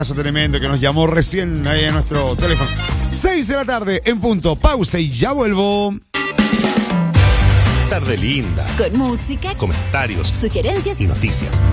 Tremendo que nos llamó recién ahí a nuestro teléfono. 6 de la tarde en punto. Pausa y ya vuelvo. Tarde linda. Con música, comentarios, sugerencias y noticias.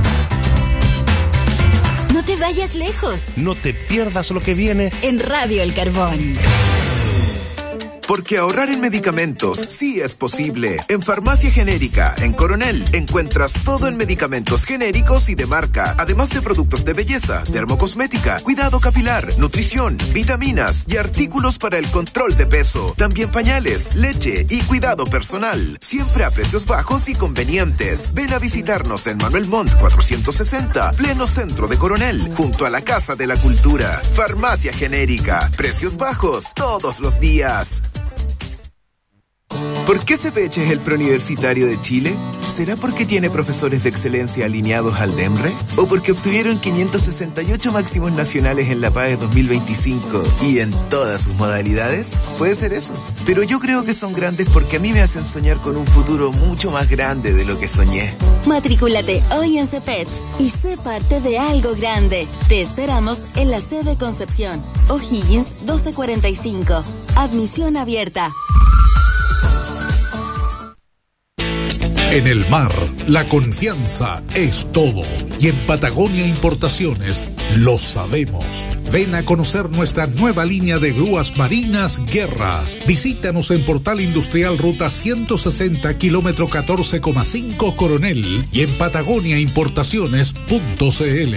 No te vayas lejos. No te pierdas lo que viene En Radio El Carbón. Porque ahorrar en medicamentos sí es posible. En Farmacia Genérica, en Coronel, encuentras todo en medicamentos genéricos y de marca, además de productos de belleza, dermocosmética, cuidado capilar, nutrición, vitaminas y artículos para el control de peso. También pañales, leche y cuidado personal. Siempre a precios bajos y convenientes. Ven a visitarnos en Manuel Montt 460, pleno centro de Coronel, junto a la Casa de la Cultura. Farmacia Genérica. Precios bajos todos los días. ¿Por qué CPH es el preuniversitario de Chile? ¿Será porque tiene profesores de excelencia alineados al DEMRE? ¿O porque obtuvieron 568 máximos nacionales en la PAE 2025 y en todas sus modalidades? Puede ser eso. Pero yo creo que son grandes porque a mí me hacen soñar con un futuro mucho más grande de lo que soñé. Matricúlate hoy en CEPECH y sé parte de algo grande. Te esperamos en la sede Concepción, O'Higgins 1245. Admisión abierta. En el mar, la confianza es todo. Y en Patagonia Importaciones lo sabemos. Ven a conocer nuestra nueva línea de grúas marinas Guerra. Visítanos en Portal Industrial Ruta 160, kilómetro 14,5 Coronel y en patagoniaimportaciones.cl.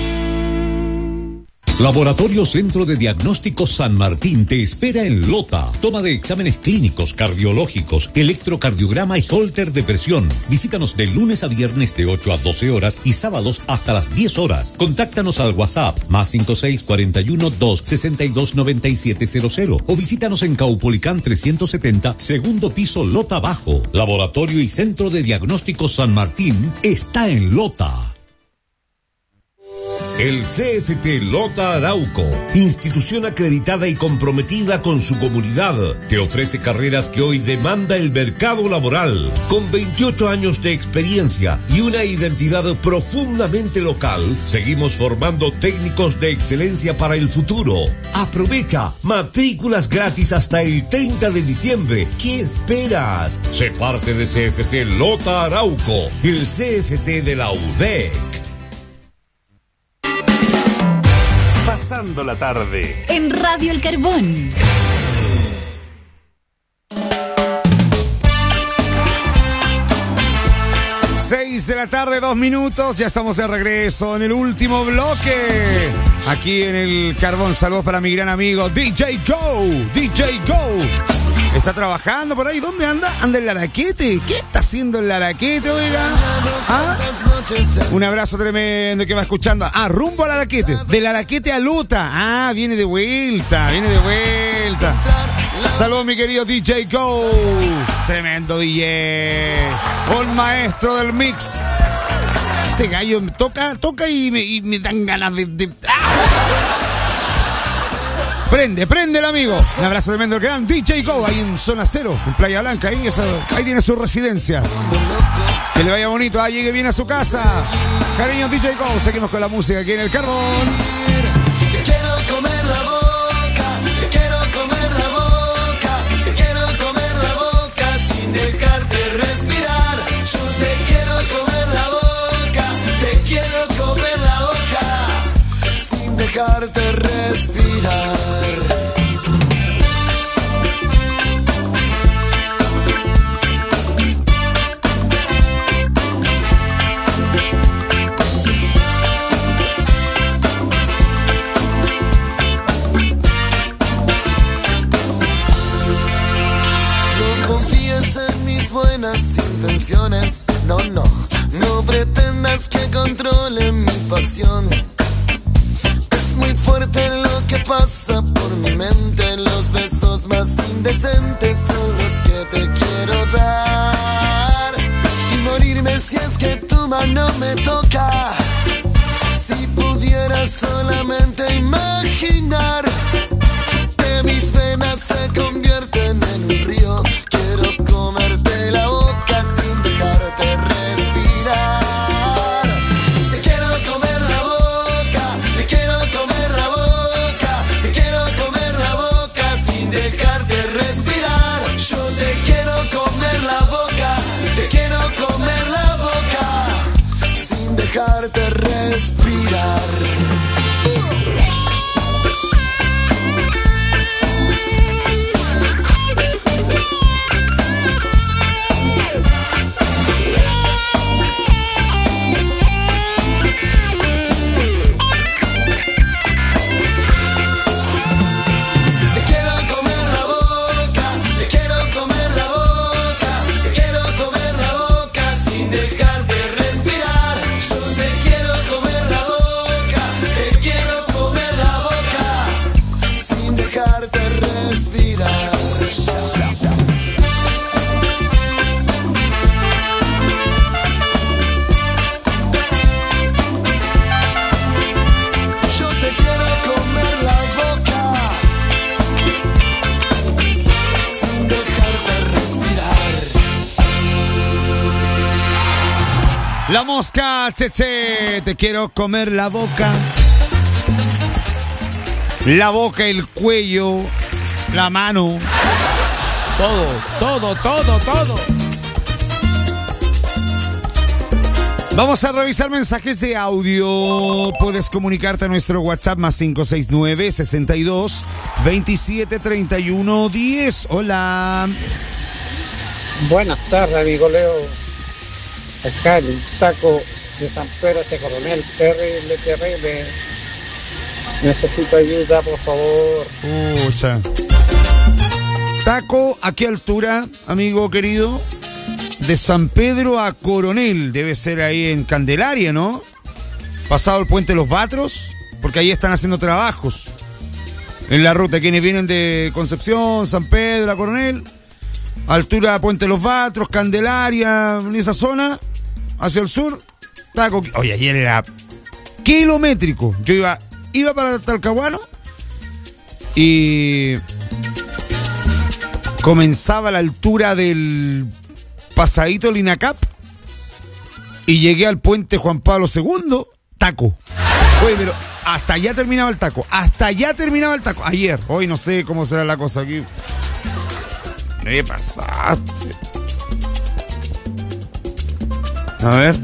Laboratorio Centro de Diagnóstico San Martín te espera en Lota. Toma de exámenes clínicos, cardiológicos, electrocardiograma y holter de presión. Visítanos de lunes a viernes de 8 a 12 horas y sábados hasta las 10 horas. Contáctanos al WhatsApp +56 41 262 9700 o visítanos en Caupolicán 370, segundo piso, Lota Bajo. Laboratorio y Centro de Diagnóstico San Martín está en Lota. El CFT Lota Arauco, institución acreditada y comprometida con su comunidad, te ofrece carreras que hoy demanda el mercado laboral. Con 28 años de experiencia y una identidad profundamente local, seguimos formando técnicos de excelencia para el futuro. Aprovecha, matrículas gratis hasta el 30 de diciembre. ¿Qué esperas? Sé parte de CFT Lota Arauco, el CFT de la UDEC. Pasando la tarde En Radio El Carbón. Seis de la tarde, 2 minutos. Ya estamos de regreso en el último bloque. Aquí en el Carbón. Saludos para mi gran amigo DJ Go. DJ Go. ¿Está trabajando por ahí? ¿Dónde anda? ¿Anda en Laraquete? ¿Qué está haciendo en Laraquete, oiga? ¿Ah? Un abrazo tremendo que va escuchando. Rumbo a Laraquete. De Laraquete a Luta. Viene de vuelta. Saludos, mi querido DJ Go. Tremendo DJ. Un maestro del mix. Este gallo toca y me dan ganas de... Prende el amigo. Un abrazo tremendo al gran DJ Go, ahí en Zona Cero, en Playa Blanca, ahí tiene su residencia. Que le vaya bonito, llegue bien a su casa. Cariño DJ Go, seguimos con la música aquí en el Carbón. Te quiero comer la boca, te quiero comer la boca, te quiero comer la boca sin dejarte respirar. Yo te quiero comer la boca, te quiero comer la boca sin dejarte respirar. Intenciones, no pretendas que controle mi pasión. Es muy fuerte lo que pasa por mi mente. Los besos más indecentes son los que te quiero dar y morirme si es que tu mano me toca. Si pudiera solamente imaginar que mis venas se convierten en un río, quiero comerte la boca sin dejarte respirar. Te quiero comer la boca, te quiero comer La mosca, cheche, te quiero comer la boca. La boca, el cuello, la mano. Todo. Vamos a revisar mensajes de audio. Puedes comunicarte a nuestro WhatsApp más 569-62-27-31-10. Hola. Buenas tardes, amigo Leo. Acá el taco de San Pedro hacia Coronel. Terrible. Necesito ayuda, por favor. Pucha. Taco, ¿a qué altura, amigo querido? De San Pedro a Coronel. Debe ser ahí en Candelaria, ¿no? Pasado el puente de los Batros, porque ahí están haciendo trabajos. En la ruta, quienes vienen de Concepción, San Pedro a Coronel, altura Puente de los Batros, Candelaria, en esa zona, hacia el sur. Taco. Oye, ayer era kilométrico. Yo iba para Talcahuano y comenzaba a la altura del pasadito del INACAP y llegué al puente Juan Pablo II, taco. Oye, pero hasta allá terminaba el taco. Ayer, hoy no sé cómo será la cosa aquí. ¿Qué pasaste? A ver.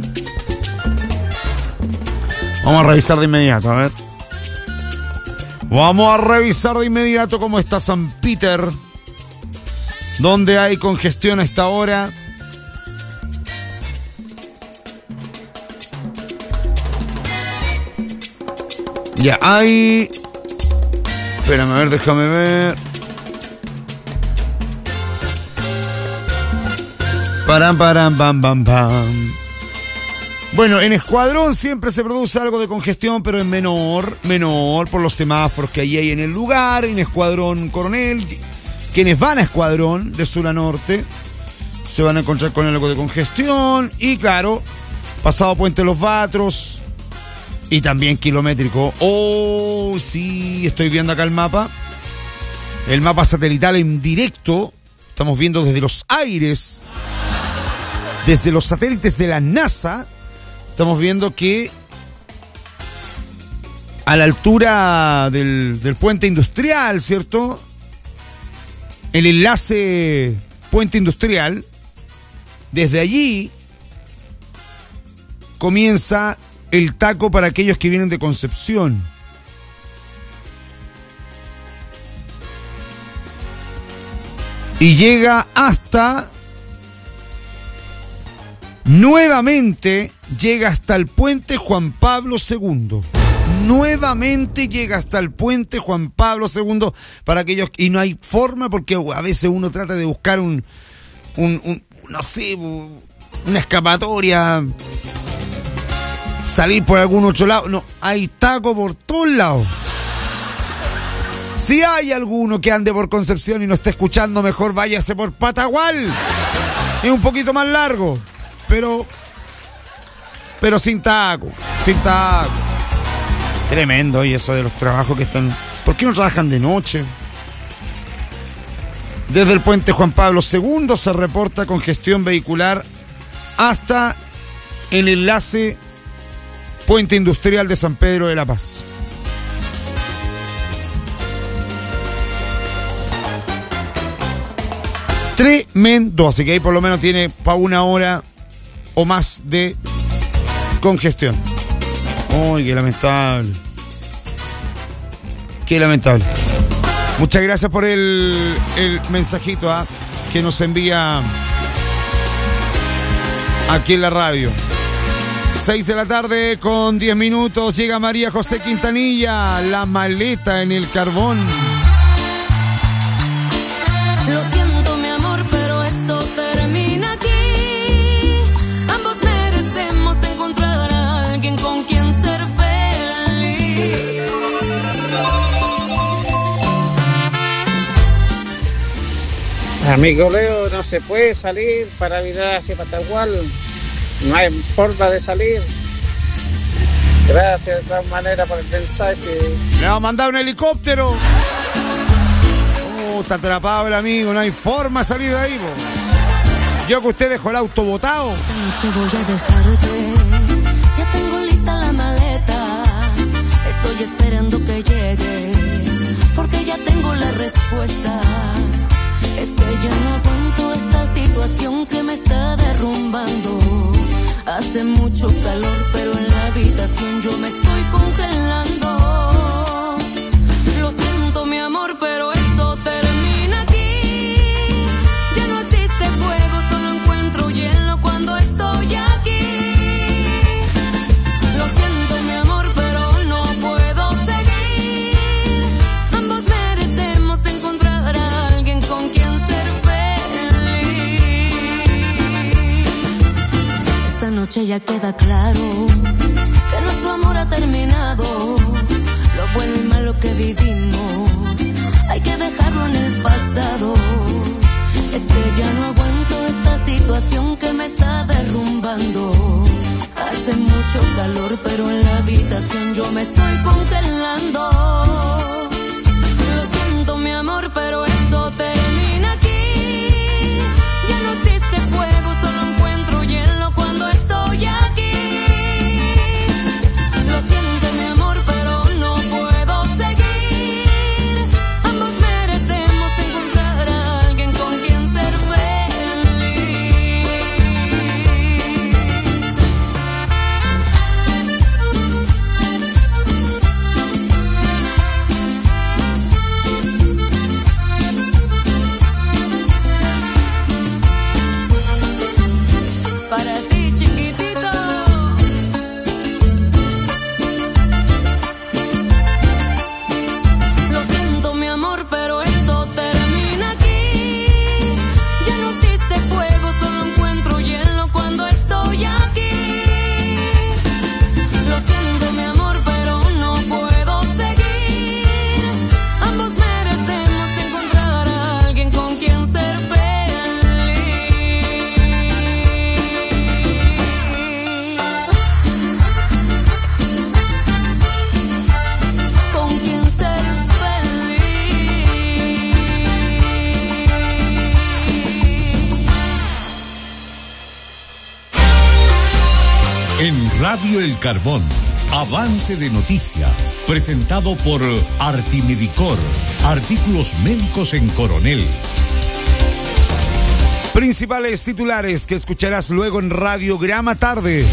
Vamos a revisar de inmediato, a ver. Vamos a revisar de inmediato cómo está San Peter. ¿Dónde hay congestión a esta hora? Ya hay... Espérame, a ver, déjame ver. Pam. Bueno, en Escuadrón siempre se produce algo de congestión, pero en menor, por los semáforos que hay en el lugar. En Escuadrón Coronel, quienes van a Escuadrón de sur a norte se van a encontrar con algo de congestión. Y claro, pasado Puente de los Batros y también kilométrico. Oh, sí, estoy viendo acá el mapa satelital en directo. Estamos viendo desde los aires, desde los satélites de la NASA. Estamos viendo que a la altura del puente industrial, ¿cierto? El enlace puente industrial, desde allí comienza el taco para aquellos que vienen de Concepción. Y llega hasta... Nuevamente llega hasta el puente Juan Pablo II. Nuevamente llega hasta el puente Juan Pablo II para aquellos... Y no hay forma, porque a veces uno trata de buscar no sé, una escapatoria, salir por algún otro lado. No, hay taco por todos lados. Si hay alguno que ande por Concepción y no esté escuchando, mejor váyase por Patagual. Es un poquito más largo, pero sin taco. Tremendo, y eso de los trabajos que están... ¿Por qué no trabajan de noche? Desde el puente Juan Pablo II se reporta congestión vehicular hasta el enlace puente industrial de San Pedro de la Paz. Tremendo, así que ahí por lo menos tiene para una hora o más de congestión. Uy, qué lamentable. Qué lamentable. Muchas gracias por el mensajito que nos envía aquí en la radio. 6 de la tarde con 10 minutos. Llega María José Quintanilla, La Maleta en el Carbón. Lo siento, mi amor, pero esto termina aquí. Ambos merecemos encontrar a alguien con quien ser feliz. Amigo Leo, no se puede salir para virar hacia Patagual. No hay forma de salir. Gracias de todas maneras por el mensaje. Le va a mandar un helicóptero. Está atrapado el amigo, no hay forma de salir de ahí, po. Yo que usted dejó el auto botado. Esta noche voy a dejarte. Ya tengo lista la maleta. Estoy esperando que llegue, porque ya tengo la respuesta. Es que ya no aguanto esta situación que me está derrumbando. Hace mucho calor, pero en la habitación yo me estoy congelando. Lo siento, mi amor, pero esto termina aquí. Ya no existe fuego, solo encuentro hielo cuando estoy aquí. Lo siento, mi amor, pero no puedo seguir. Ambos merecemos encontrar a alguien con quien ser feliz. Esta noche ya queda claro que nuestro amor ha terminado. Lo bueno y malo que vivimos hay que dejarlo en el pasado. Es que ya no aguanto esta situación que me está derrumbando. Hace mucho calor, pero en la habitación yo me estoy congelando. Lo siento, mi amor, pero esto termina aquí. Ya no existe fuego, solo encuentro hielo cuando estoy aquí. Lo siento, mi amor, pero no puedo seguir. Ambos merecemos encontrar a alguien con quien ser feliz. Para ti, chiquitito. Lo siento, mi amor, pero esto termina aquí. Ya no existe fuego, solo encuentro hielo cuando estoy aquí. Lo siento, mi amor, pero no puedo seguir. Ambos merecemos encontrar a alguien con quien ser feliz. Con quien ser feliz. En Radio El Carbón, avance de noticias, presentado por Artimedicor, artículos médicos en Coronel. Principales titulares que escucharás luego en Radiograma Tarde.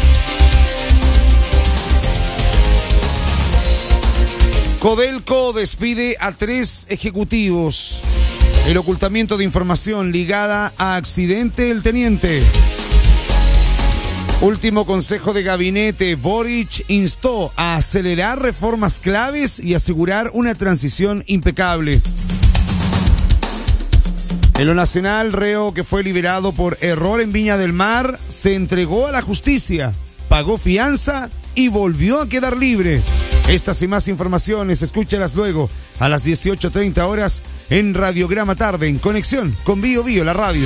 Codelco despide a 3 ejecutivos. El ocultamiento de información ligada a accidente del teniente. Último consejo de gabinete. Boric instó a acelerar reformas claves y asegurar una transición impecable. En lo nacional, reo que fue liberado por error en Viña del Mar se entregó a la justicia, pagó fianza y volvió a quedar libre. Estas y más informaciones, escúchalas luego a las 18:30 horas en Radiograma Tarde, en conexión con Bio Bio, la radio.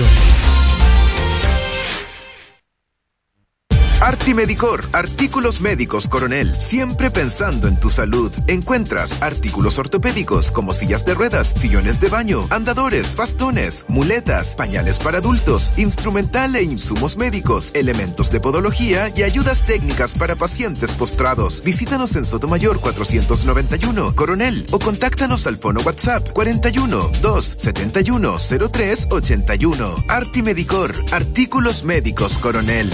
Artimedicor, artículos médicos Coronel, siempre pensando en tu salud. Encuentras artículos ortopédicos como sillas de ruedas, sillones de baño, andadores, bastones, muletas, pañales para adultos, instrumental e insumos médicos, elementos de podología y ayudas técnicas para pacientes postrados. Visítanos en Sotomayor 491, Coronel, o contáctanos al fono WhatsApp 41 271 03 81. Artimedicor, artículos médicos Coronel.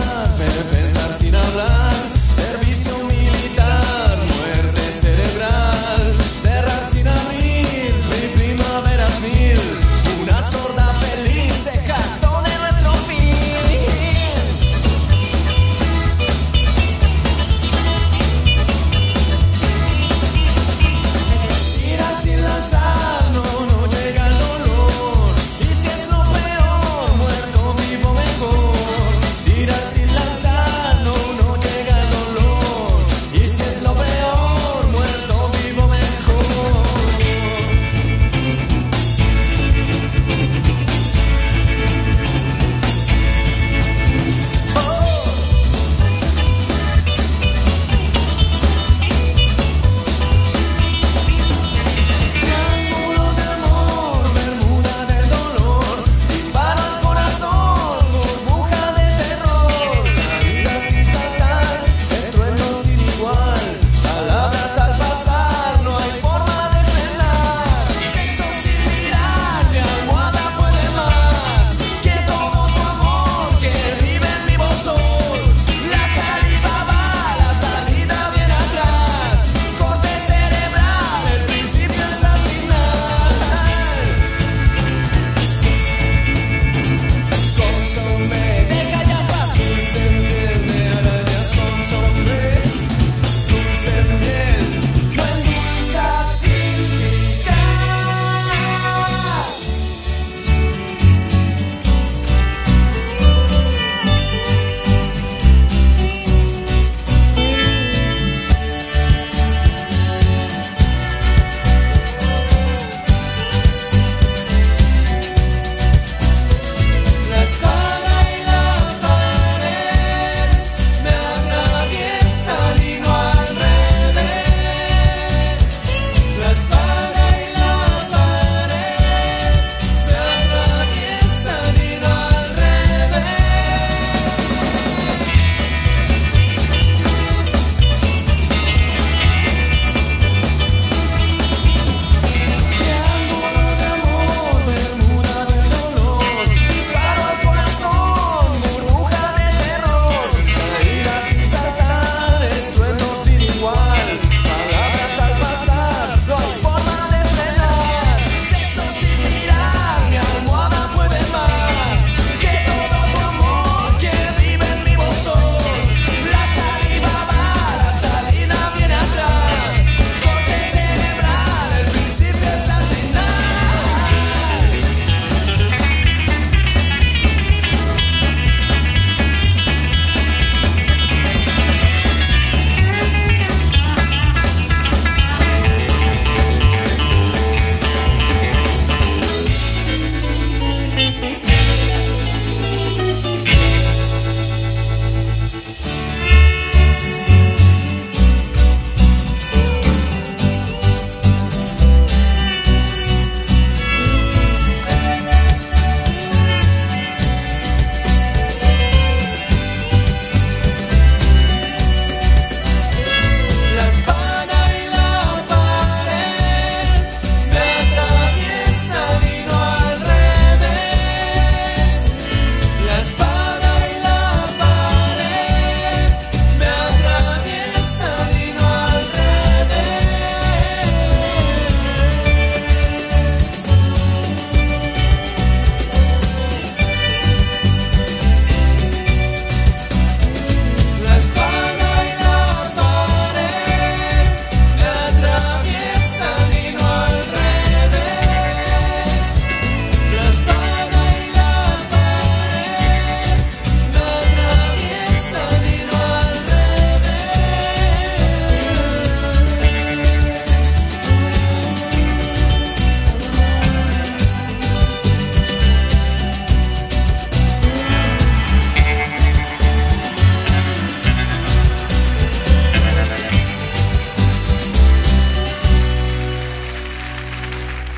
Pensar sin hablar, servicio militar, muerte cerebral.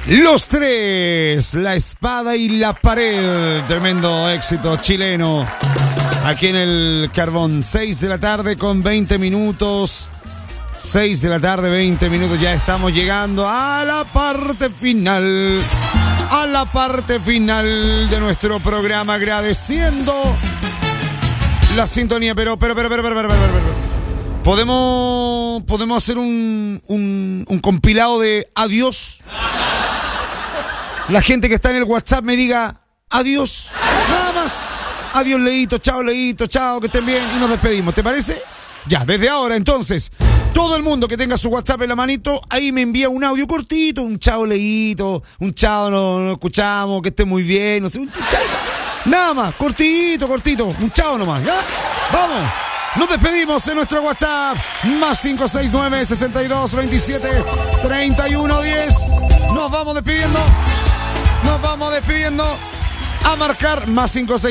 Los Tres, La Espada y la Pared. Tremendo éxito chileno. Aquí en el Carbón, 6 de la tarde con 20 minutos. 6 de la tarde, 20 minutos. Ya estamos llegando a la parte final. A la parte final de nuestro programa. Agradeciendo la sintonía. Pero. ¿Podemos hacer un compilado de adiós? La gente que está en el WhatsApp me diga adiós. Nada más. Adiós, Leito, chao, que estén bien. Y nos despedimos, ¿te parece? Ya, desde ahora, entonces, todo el mundo que tenga su WhatsApp en la manito, ahí me envía un audio cortito, un chao, Leito, un chao, no escuchamos, que esté muy bien, no sé, un chao. Nada más, cortito, un chao nomás, ¿ya? Vamos. Nos despedimos en nuestro WhatsApp, más 569-6227-3110. Nos vamos despidiendo. A marcar más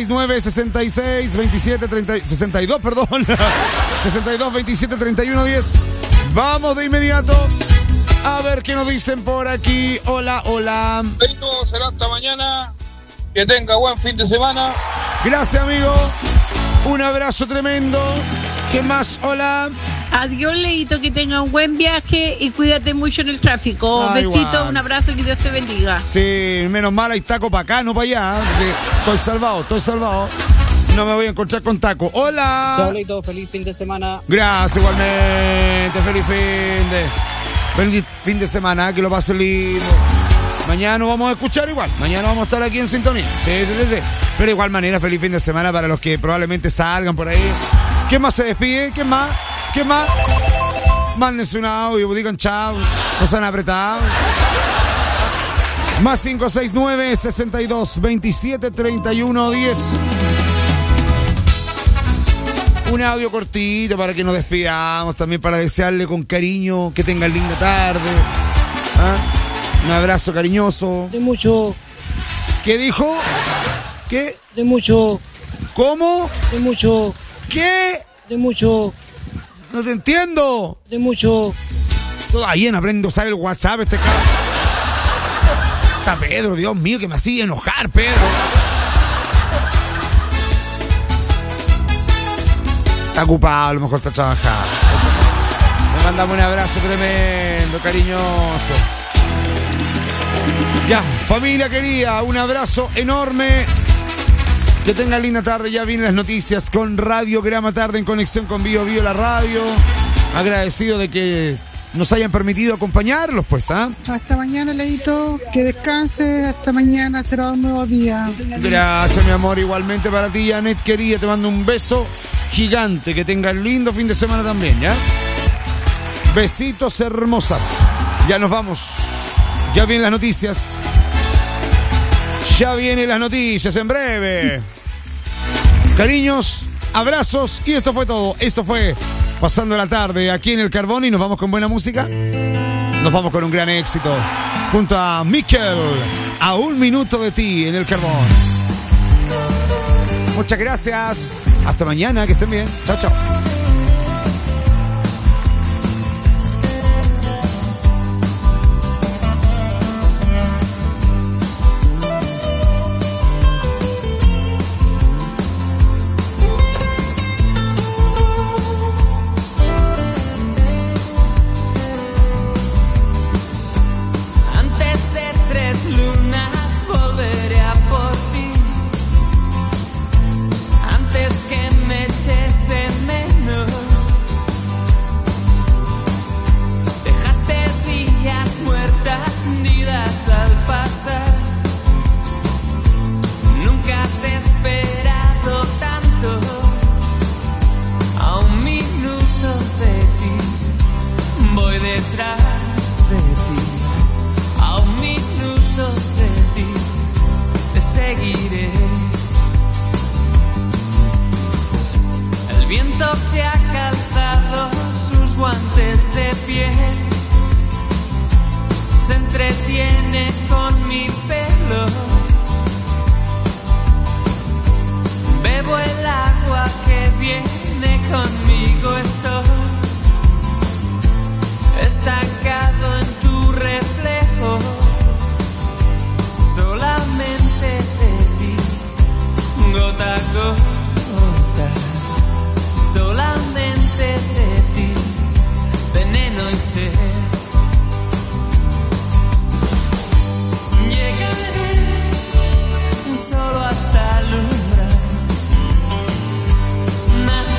569-66-27-62, 62-27-31-10. Vamos de inmediato a ver qué nos dicen por aquí. Hola. Será hasta mañana. Que tenga buen fin de semana. Gracias, amigo. Un abrazo tremendo. ¿Qué más? Hola. Adiós, Leito, que tenga un buen viaje y cuídate mucho en el tráfico. Besito, igual. Un abrazo y que Dios te bendiga. Sí, menos mal hay taco para acá, no para allá. Sí, estoy salvado. No me voy a encontrar con taco. Hola. Chao, Leito, feliz fin de semana. Gracias, igualmente. Feliz fin de semana, que lo pase lindo. Mañana nos vamos a escuchar igual. Mañana vamos a estar aquí en sintonía. Sí. Pero de igual manera, feliz fin de semana para los que probablemente salgan por ahí. ¿Quién más se despide? ¿Quién más? Mándense un audio, digan chao. No se han apretado. Más 569-62-27-31-10. Un audio cortito para que nos despidamos. También para desearle con cariño que tengan linda tarde. Un abrazo cariñoso. De mucho. ¿Qué dijo? ¿Qué? De mucho. ¿Cómo? De mucho. ¿Qué? De mucho. No te entiendo. De mucho. Todavía no aprendo a usar el WhatsApp este cara. Está Pedro, Dios mío, que me hacía enojar, Pedro. Está ocupado, a lo mejor está trabajando. Le mandamos un abrazo tremendo, cariñoso. Ya, familia querida, un abrazo enorme. Que tengan linda tarde. Ya vienen las noticias con Radiograma Tarde en conexión con Bio la radio. Agradecido de que nos hayan permitido acompañarlos, pues, ¿ah? Hasta mañana, Leito. Que descanses. Hasta mañana será un nuevo día. Gracias, mi amor. Igualmente para ti, Janet, querida. Te mando un beso gigante. Que tengan lindo fin de semana también, ¿ya? Besitos, hermosa. Ya nos vamos. Ya vienen las noticias. Ya vienen las noticias en breve. Cariños, abrazos y esto fue todo. Esto fue Pasando la Tarde aquí en el Carbón y nos vamos con buena música. Nos vamos con un gran éxito junto a Miquel, A un minuto de ti en el Carbón. Muchas gracias. Hasta mañana, que estén bien. Chao, chao. sola, solamente de ti, veneno y sed. Llegaré solo hasta alumbrar, nada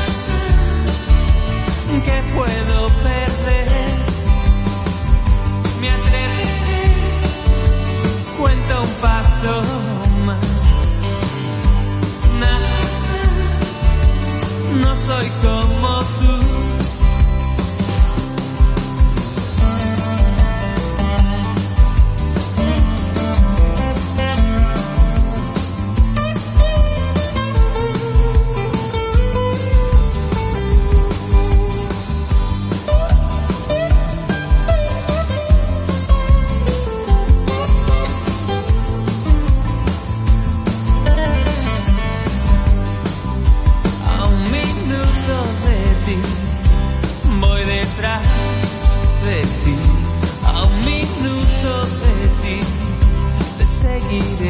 que puedo perder. Me atreveré, cuento un paso más. Nada, no soy como tú. De ti, a un minuto de ti, te seguiré.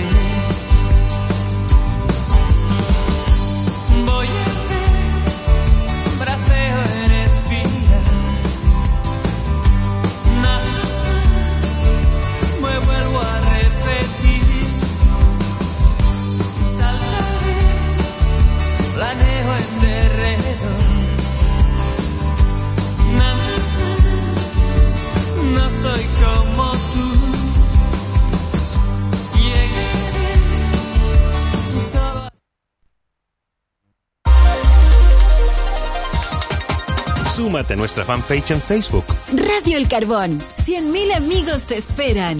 Voy a ver, braceo en espiral, nada, me vuelvo a repetir. Saltaré, planeo en derredor. No soy como tú. Llegaré solo. Súmate a nuestra fanpage en Facebook. Radio El Carbón. 100.000 amigos te esperan.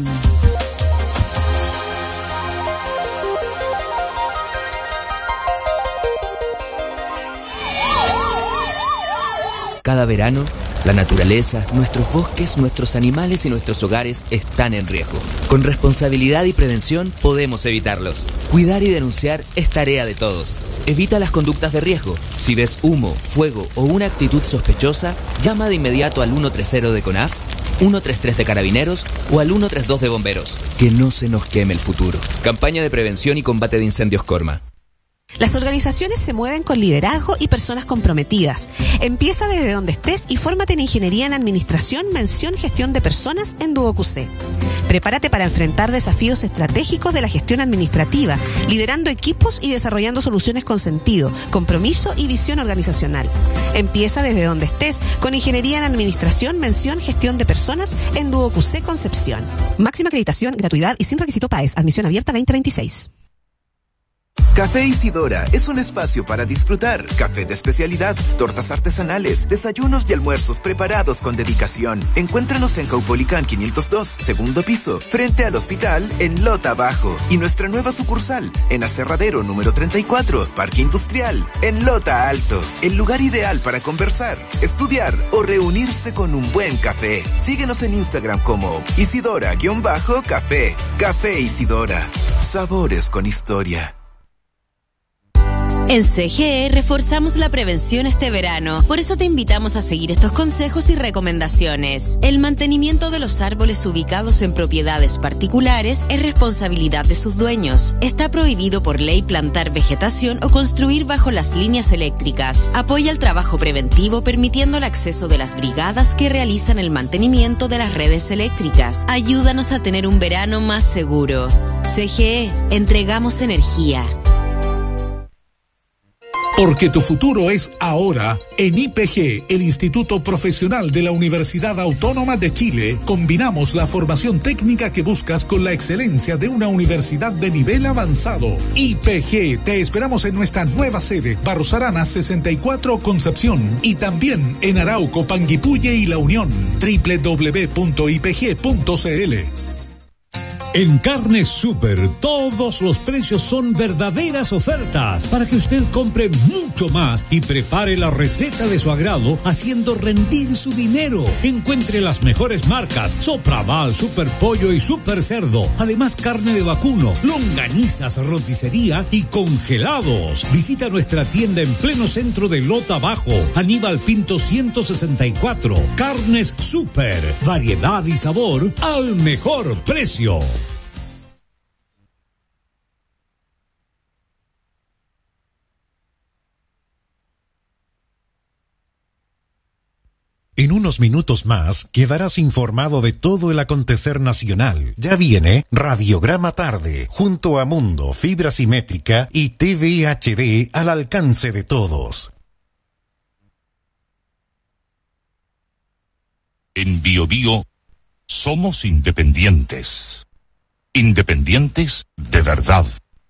Cada verano, la naturaleza, nuestros bosques, nuestros animales y nuestros hogares están en riesgo. Con responsabilidad y prevención podemos evitarlos. Cuidar y denunciar es tarea de todos. Evita las conductas de riesgo. Si ves humo, fuego o una actitud sospechosa, llama de inmediato al 130 de CONAF, 133 de Carabineros o al 132 de Bomberos. Que no se nos queme el futuro. Campaña de prevención y combate de incendios Corma. Las organizaciones se mueven con liderazgo y personas comprometidas. Empieza desde donde estés y fórmate en Ingeniería en Administración, mención Gestión de Personas en Duo QC. Prepárate para enfrentar desafíos estratégicos de la gestión administrativa, liderando equipos y desarrollando soluciones con sentido, compromiso y visión organizacional. Empieza desde donde estés con Ingeniería en Administración, mención Gestión de Personas en Duo QC Concepción. Máxima acreditación, gratuidad y sin requisito PAES. Admisión abierta 2026. Café Isidora es un espacio para disfrutar. Café de especialidad, tortas artesanales, desayunos y almuerzos preparados con dedicación. Encuéntranos en Caupolicán 502, segundo piso, frente al hospital en Lota Bajo. Y nuestra nueva sucursal en Aserradero número 34, Parque Industrial, en Lota Alto. El lugar ideal para conversar, estudiar o reunirse con un buen café. Síguenos en Instagram como Isidora-café. Café Isidora. Sabores con historia. En CGE reforzamos la prevención este verano. Por eso te invitamos a seguir estos consejos y recomendaciones. El mantenimiento de los árboles ubicados en propiedades particulares es responsabilidad de sus dueños. Está prohibido por ley plantar vegetación o construir bajo las líneas eléctricas. Apoya el trabajo preventivo permitiendo el acceso de las brigadas que realizan el mantenimiento de las redes eléctricas. Ayúdanos a tener un verano más seguro. CGE, entregamos energía. Porque tu futuro es ahora, en IPG, el Instituto Profesional de la Universidad Autónoma de Chile, combinamos la formación técnica que buscas con la excelencia de una universidad de nivel avanzado. IPG, te esperamos en nuestra nueva sede, Barros Aranas 64 Concepción, y también en Arauco, Panguipulli y La Unión, www.ipg.cl. En Carnes Super, todos los precios son verdaderas ofertas para que usted compre mucho más y prepare la receta de su agrado haciendo rendir su dinero. Encuentre las mejores marcas: Sopraval, Super Pollo y Super Cerdo. Además, carne de vacuno, longanizas, roticería y congelados. Visita nuestra tienda en pleno centro de Lota Bajo, Aníbal Pinto 164. Carnes Super, variedad y sabor al mejor precio. En unos minutos más quedarás informado de todo el acontecer nacional. Ya viene Radiograma Tarde, junto a Mundo, Fibra Simétrica y TV HD al alcance de todos. En BioBio somos independientes. Independientes de verdad.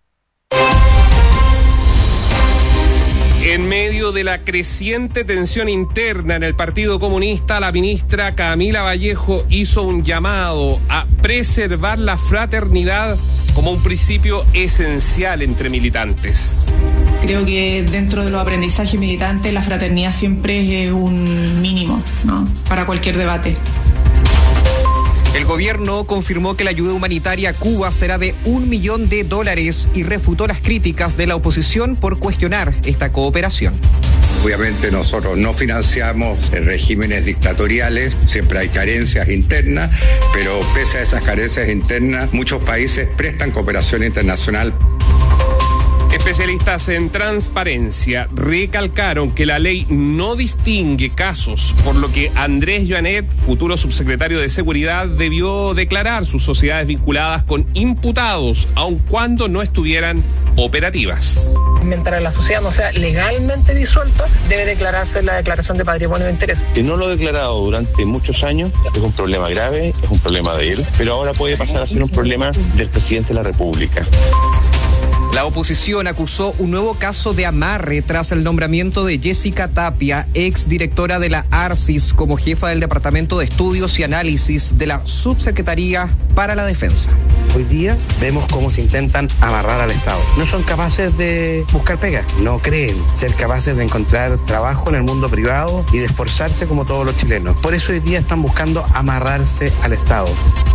En medio de la creciente tensión interna en el Partido Comunista, la ministra Camila Vallejo hizo un llamado a preservar la fraternidad como un principio esencial entre militantes. Creo que dentro de los aprendizajes militantes la fraternidad siempre es un mínimo, ¿no?, para cualquier debate. El gobierno confirmó que la ayuda humanitaria a Cuba será de $1 millón y refutó las críticas de la oposición por cuestionar esta cooperación. Obviamente nosotros no financiamos regímenes dictatoriales, siempre hay carencias internas, pero pese a esas carencias internas, muchos países prestan cooperación internacional. Especialistas en transparencia recalcaron que la ley no distingue casos, por lo que Andrés Joanet, futuro subsecretario de Seguridad, debió declarar sus sociedades vinculadas con imputados, aun cuando no estuvieran operativas. Mientras la sociedad no sea legalmente disuelta, debe declararse la declaración de patrimonio de interés. Si no lo ha declarado durante muchos años, es un problema grave, es un problema de él, pero ahora puede pasar a ser un problema del presidente de la República. La oposición acusó un nuevo caso de amarre tras el nombramiento de Jessica Tapia, ex directora de la ARCIS, como jefa del Departamento de Estudios y Análisis de la Subsecretaría para la Defensa. Hoy día vemos cómo se intentan amarrar al Estado. No son capaces de buscar pega, no creen ser capaces de encontrar trabajo en el mundo privado y de esforzarse como todos los chilenos. Por eso hoy día están buscando amarrarse al Estado.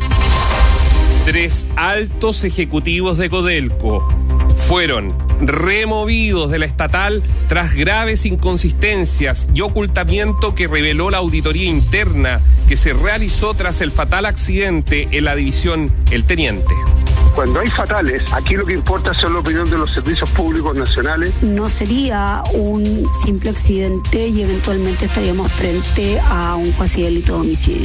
3 altos ejecutivos de Codelco fueron removidos de la estatal tras graves inconsistencias y ocultamiento que reveló la auditoría interna que se realizó tras el fatal accidente en la división El Teniente. Cuando hay fatales, aquí lo que importa es la opinión de los servicios públicos nacionales. No sería un simple accidente y eventualmente estaríamos frente a un cuasi delito de homicidio.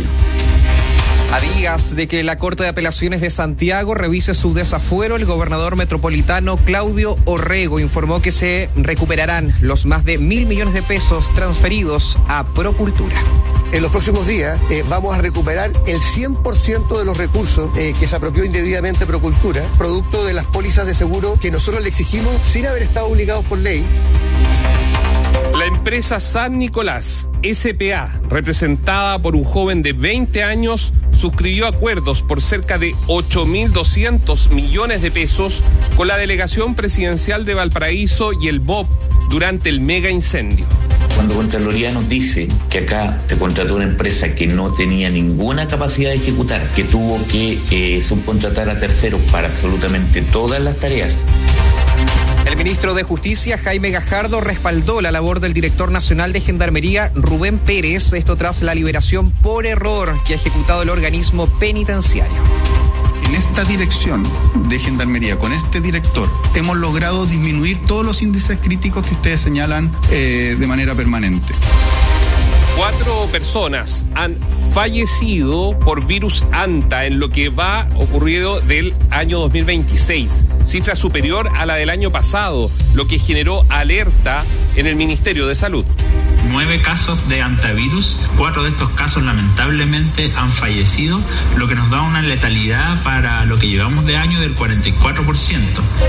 A días de que la Corte de Apelaciones de Santiago revise su desafuero, el gobernador metropolitano Claudio Orrego informó que se recuperarán los más de 1.000 millones de pesos transferidos a Procultura. En los próximos días vamos a recuperar el 100% de los recursos que se apropió indebidamente Procultura, producto de las pólizas de seguro que nosotros le exigimos sin haber estado obligados por ley. La empresa San Nicolás, S.p.A., representada por un joven de 20 años, suscribió acuerdos por cerca de 8.200 millones de pesos con la Delegación Presidencial de Valparaíso y el BOP durante el mega incendio. Cuando Contraloría nos dice que acá se contrató una empresa que no tenía ninguna capacidad de ejecutar, que tuvo que subcontratar a terceros para absolutamente todas las tareas. El ministro de Justicia, Jaime Gajardo, respaldó la labor del director nacional de Gendarmería, Rubén Pérez, esto tras la liberación por error que ha ejecutado el organismo penitenciario. En esta dirección de Gendarmería, con este director, hemos logrado disminuir todos los índices críticos que ustedes señalan de manera permanente. 4 personas han fallecido por virus Anta en lo que va ocurrido del año 2026, cifra superior a la del año pasado, lo que generó alerta en el Ministerio de Salud. 9 casos de antivirus, 4 de estos casos lamentablemente han fallecido, lo que nos da una letalidad para lo que llevamos de año del 44%.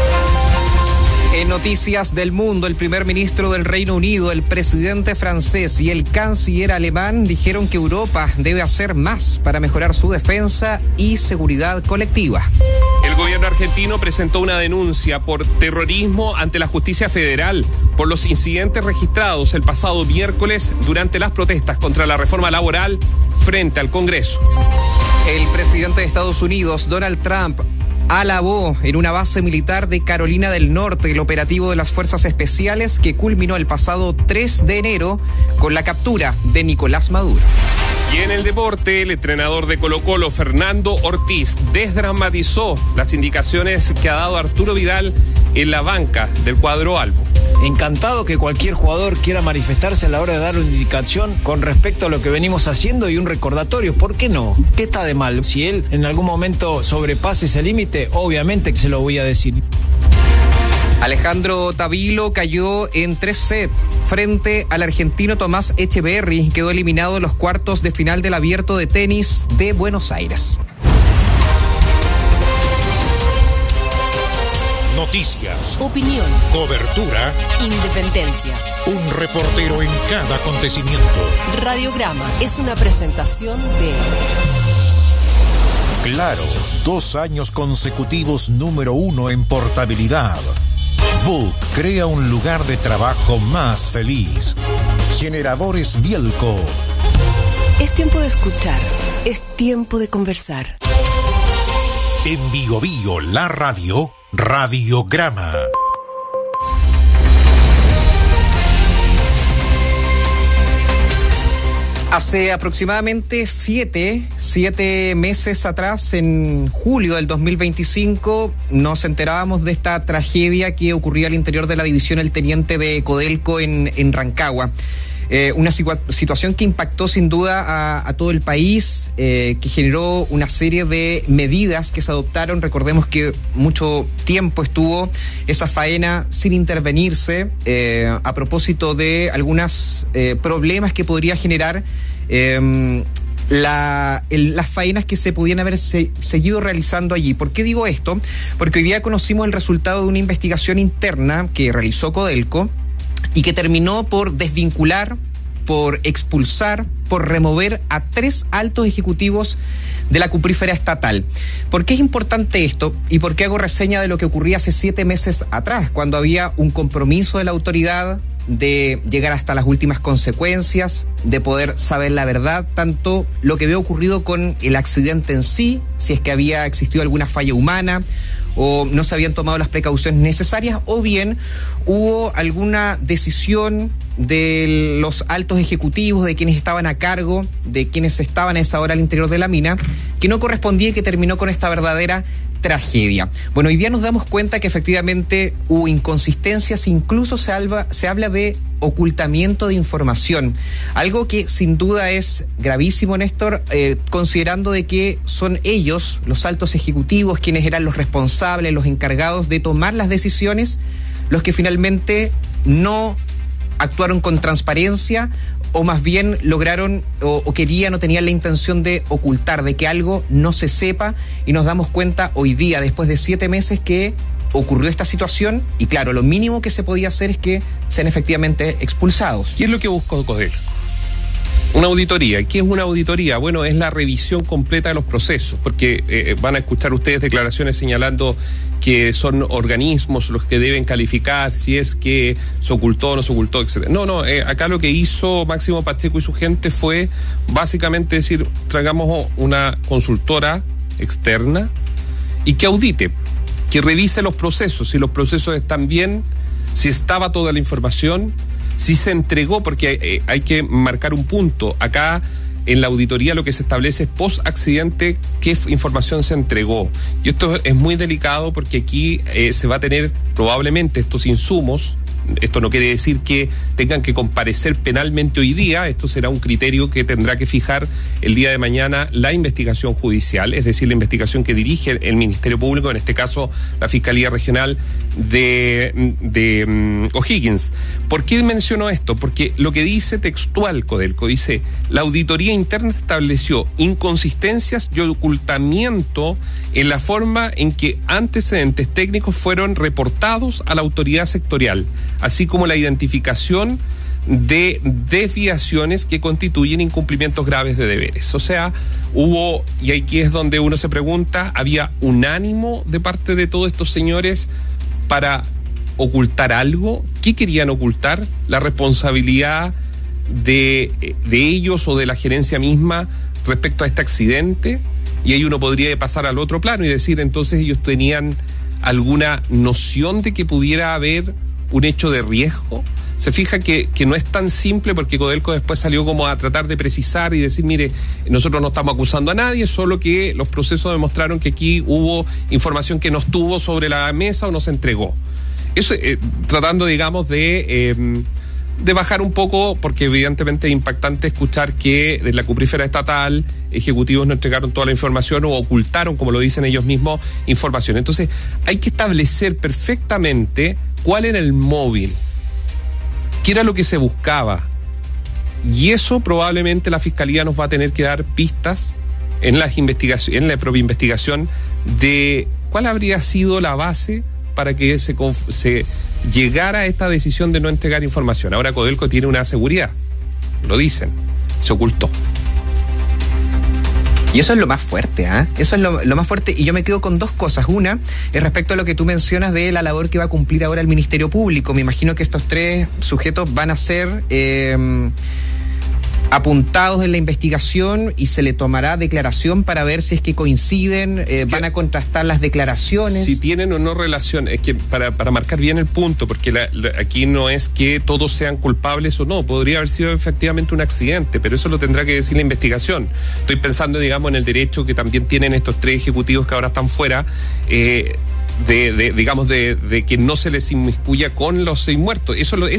En noticias del mundo, el primer ministro del Reino Unido, el presidente francés y el canciller alemán dijeron que Europa debe hacer más para mejorar su defensa y seguridad colectiva. El gobierno argentino presentó una denuncia por terrorismo ante la justicia federal por los incidentes registrados el pasado miércoles durante las protestas contra la reforma laboral frente al Congreso. El presidente de Estados Unidos, Donald Trump, alabó en una base militar de Carolina del Norte el operativo de las fuerzas especiales que culminó el pasado 3 de enero con la captura de Nicolás Maduro. Y en el deporte, el entrenador de Colo-Colo, Fernando Ortiz, desdramatizó las indicaciones que ha dado Arturo Vidal en la banca del cuadro albo. encantado que cualquier jugador quiera manifestarse a la hora de dar una indicación con respecto a lo que venimos haciendo y un recordatorio. ¿Por qué no? ¿Qué está de mal? Si él en algún momento sobrepase ese límite, obviamente que se lo voy a decir. Alejandro Tavilo cayó en 3 sets frente al argentino Tomás Echeverry. Quedó eliminado en los cuartos de final del Abierto de Tenis de Buenos Aires. Noticias, opinión, cobertura, independencia. Un reportero en cada acontecimiento. Radiograma es una presentación de Claro, 2 años consecutivos número 1 en portabilidad. Book crea un lugar de trabajo más feliz. Generadores Bielco. Es tiempo de escuchar, es tiempo de conversar. En Bio Bio, la radio, Radiograma. Hace aproximadamente 7 meses atrás, en julio del 2025, nos enterábamos de esta tragedia que ocurría al interior de la división El Teniente de Codelco en Rancagua. Una situación que impactó sin duda a todo el país, que generó una serie de medidas que se adoptaron. Recordemos que mucho tiempo estuvo esa faena sin intervenirse a propósito de algunos problemas que podría generar las faenas que se podían haber seguido realizando allí. ¿Por qué digo esto? Porque hoy día conocimos el resultado de una investigación interna que realizó Codelco y que terminó por desvincular, por expulsar, por remover a 3 altos ejecutivos de la cuprífera estatal. ¿Por qué es importante esto? ¿Y por qué hago reseña de lo que ocurría hace 7 meses atrás, cuando había un compromiso de la autoridad de llegar hasta las últimas consecuencias, de poder saber la verdad, tanto lo que había ocurrido con el accidente en sí, si es que había existido alguna falla humana, o no se habían tomado las precauciones necesarias, o bien hubo alguna decisión de los altos ejecutivos, de quienes estaban a cargo, de quienes estaban a esa hora al interior de la mina, que no correspondía y que terminó con esta verdadera tragedia. Bueno, hoy día nos damos cuenta que efectivamente hubo inconsistencias, incluso se habla de ocultamiento de información, algo que sin duda es gravísimo, Néstor, considerando de que son ellos, los altos ejecutivos, quienes eran los responsables, los encargados de tomar las decisiones, los que finalmente no actuaron con transparencia, o más bien lograron o querían o tenían la intención de ocultar, de que algo no se sepa, y nos damos cuenta hoy día, después de 7 meses, que ocurrió esta situación, y claro, lo mínimo que se podía hacer es que sean efectivamente expulsados. ¿Qué es lo que buscó Codelco? Una auditoría. ¿Qué es una auditoría? Bueno, es la revisión completa de los procesos, porque van a escuchar ustedes declaraciones señalando que son organismos los que deben calificar si es que se ocultó o no se ocultó, etc. No, acá lo que hizo Máximo Pacheco y su gente fue básicamente decir, traigamos una consultora externa y que audite, que revise los procesos, si los procesos están bien, si estaba toda la información, si se entregó, porque hay que marcar un punto. Acá en la auditoría lo que se establece es post accidente qué información se entregó. Y esto es muy delicado porque aquí se va a tener probablemente estos insumos. Esto no quiere decir que tengan que comparecer penalmente hoy día, esto será un criterio que tendrá que fijar el día de mañana la investigación judicial, es decir, la investigación que dirige el Ministerio Público, en este caso la Fiscalía Regional de O'Higgins. ¿Por qué menciono esto? Porque lo que dice textual Codelco, dice, la auditoría interna estableció inconsistencias y ocultamiento en la forma en que antecedentes técnicos fueron reportados a la autoridad sectorial, así como la identificación de desviaciones que constituyen incumplimientos graves de deberes. O sea, hubo, y aquí es donde uno se pregunta, ¿había un ánimo de parte de todos estos señores para ocultar algo? ¿Qué querían ocultar? ¿La responsabilidad de ellos o de la gerencia misma respecto a este accidente? Y ahí uno podría pasar al otro plano y decir, entonces ellos tenían alguna noción de que pudiera haber un hecho de riesgo. Se fija que no es tan simple, porque Codelco después salió como a tratar de precisar y decir, mire, nosotros no estamos acusando a nadie, solo que los procesos demostraron que aquí hubo información que no estuvo sobre la mesa o no se entregó. Eso tratando, digamos, de bajar un poco, porque evidentemente es impactante escuchar que de la cuprífera estatal ejecutivos no entregaron toda la información o ocultaron, como lo dicen ellos mismos, información. Entonces hay que establecer perfectamente cuál era el móvil, qué era lo que se buscaba, y eso probablemente la Fiscalía nos va a tener que dar pistas en la propia investigación de cuál habría sido la base para que se llegara a esta decisión de no entregar información. Ahora Codelco tiene una seguridad, lo dicen, se ocultó. Y eso es lo más fuerte, Eso es lo más fuerte, y yo me quedo con dos cosas. Una es respecto a lo que tú mencionas de la labor que va a cumplir ahora el Ministerio Público. Me imagino que estos 3 sujetos van a ser apuntados en la investigación y se le tomará declaración para ver si es que coinciden, van a contrastar las declaraciones. Si tienen o no relación, es que para marcar bien el punto, porque aquí no es que todos sean culpables o no, podría haber sido efectivamente un accidente, pero eso lo tendrá que decir la investigación. Estoy pensando, digamos, en el derecho que también tienen estos 3 ejecutivos que ahora están fuera, de que no se les inmiscuya con los 6 muertos.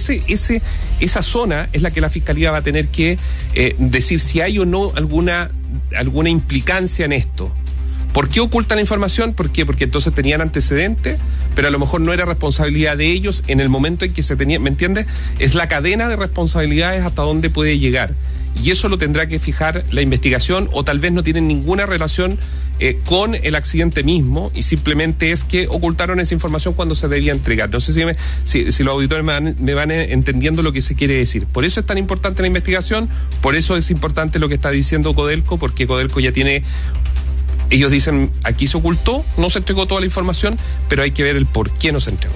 Esa zona es la que la Fiscalía va a tener que decir si hay o no alguna implicancia en esto. ¿Por qué ocultan la información? ¿Por qué? Porque entonces tenían antecedentes, pero a lo mejor no era responsabilidad de ellos en el momento en que se tenía, ¿me entiendes? Es la cadena de responsabilidades hasta dónde puede llegar. Y eso lo tendrá que fijar la investigación, o tal vez no tienen ninguna relación con el accidente mismo y simplemente es que ocultaron esa información cuando se debía entregar. No sé si los auditores me van entendiendo lo que se quiere decir. Por eso es tan importante la investigación, por eso es importante lo que está diciendo Codelco, porque Codelco ya tiene... Ellos dicen, aquí se ocultó, no se entregó toda la información, pero hay que ver el por qué no se entregó.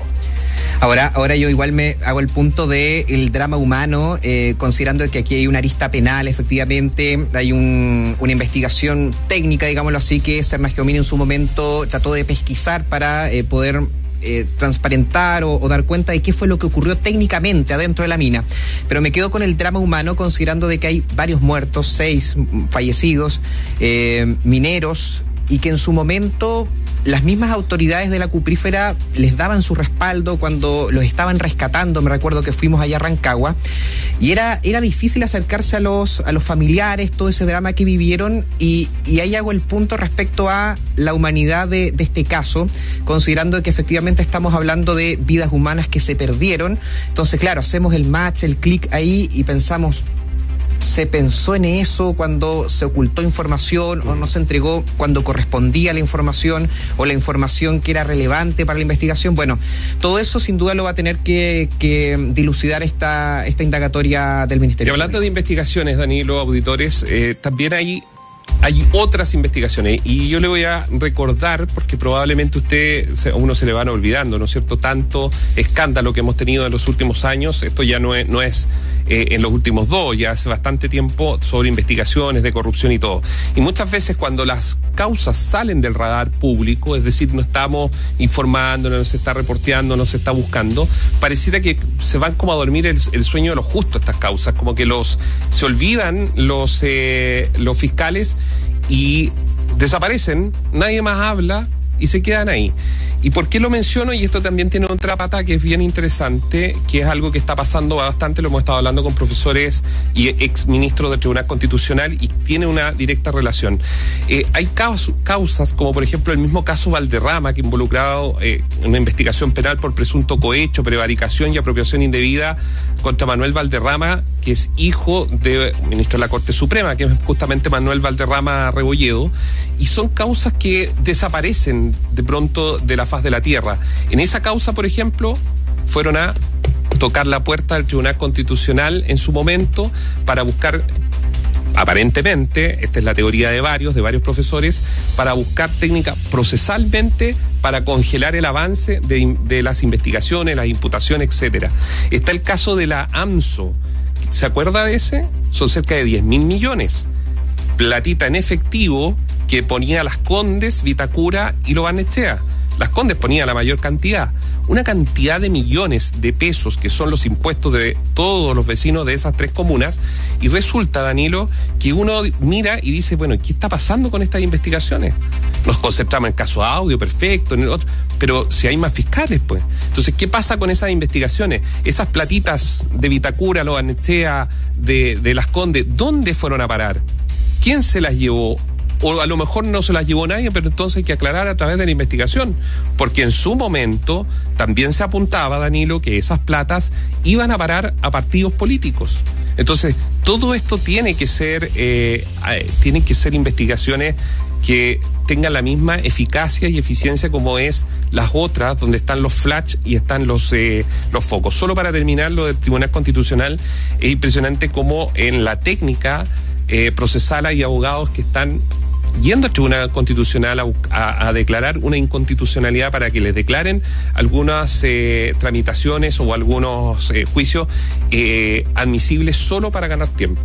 Ahora yo igual me hago el punto del drama humano, considerando que aquí hay una arista penal, efectivamente, hay una investigación técnica, digámoslo así, que Serna Geomini en su momento trató de pesquisar para poder transparentar o dar cuenta de qué fue lo que ocurrió técnicamente adentro de la mina. Pero me quedo con el drama humano, considerando de que hay varios muertos, 6 fallecidos, mineros, y que en su momento las mismas autoridades de la cuprífera les daban su respaldo cuando los estaban rescatando. Me recuerdo que fuimos allá a Rancagua y era difícil acercarse a los familiares, todo ese drama que vivieron, y ahí hago el punto respecto a la humanidad de este caso, considerando que efectivamente estamos hablando de vidas humanas que se perdieron. Entonces, claro, hacemos el match, el clic ahí y pensamos, ¿se pensó en eso cuando se ocultó información o no se entregó cuando correspondía la información o la información que era relevante para la investigación? Bueno, todo eso sin duda lo va a tener que dilucidar esta indagatoria del Ministerio. Y hablando de investigaciones, Danilo, auditores, también hay otras investigaciones, y yo le voy a recordar, porque probablemente a uno se le van olvidando, ¿no es cierto? Tanto escándalo que hemos tenido en los últimos años, esto ya no es en los últimos 2, ya hace bastante tiempo, sobre investigaciones de corrupción y todo. Y muchas veces cuando las causas salen del radar público, es decir, no estamos informando, no se está reporteando, no se está buscando, pareciera que se van como a dormir el sueño de los justos estas causas, como que se olvidan los fiscales y desaparecen, nadie más habla y se quedan ahí. ¿Y por qué lo menciono? Y esto también tiene otra pata que es bien interesante, que es algo que está pasando bastante, lo hemos estado hablando con profesores y ex ministros del Tribunal Constitucional, y tiene una directa relación. Hay causas, como por ejemplo el mismo caso Valderrama, que involucrado en una investigación penal por presunto cohecho, prevaricación y apropiación indebida contra Manuel Valderrama, que es hijo de ministro de la Corte Suprema, que es justamente Manuel Valderrama Rebolledo, y son causas que desaparecen de pronto de la faz de la tierra. En esa causa, por ejemplo, fueron a tocar la puerta del Tribunal Constitucional en su momento para buscar, aparentemente, esta es la teoría de varios profesores, para buscar técnicas procesalmente para congelar el avance de las investigaciones, las imputaciones, etcétera. Está el caso de la AMSO. ¿Se acuerda de ese? Son cerca de 10.000 millones. Platita en efectivo que ponía Las Condes, Vitacura y Lo Barnechea. Las Condes ponía la mayor cantidad. una cantidad de millones de pesos que son los impuestos de todos los vecinos de esas 3 comunas, y resulta, Danilo, que uno mira y dice, bueno, ¿qué está pasando con estas investigaciones? Nos concentramos en el caso Audio, perfecto, en el otro, pero si hay más fiscales, pues. Entonces, ¿qué pasa con esas investigaciones? Esas platitas de Vitacura, Lo Barnechea, de Las Condes, ¿dónde fueron a parar? ¿Quién se las llevó? O a lo mejor no se las llevó nadie, pero entonces hay que aclarar a través de la investigación, porque en su momento también se apuntaba, Danilo, que esas platas iban a parar a partidos políticos. Entonces, todo esto tiene que ser investigaciones que tengan la misma eficacia y eficiencia como es las otras, donde están los flash y están los focos. Solo para terminar, lo del Tribunal Constitucional, es impresionante cómo en la técnica procesal hay abogados que están yendo al Tribunal Constitucional a declarar una inconstitucionalidad para que les declaren algunas tramitaciones o algunos juicios admisibles solo para ganar tiempo.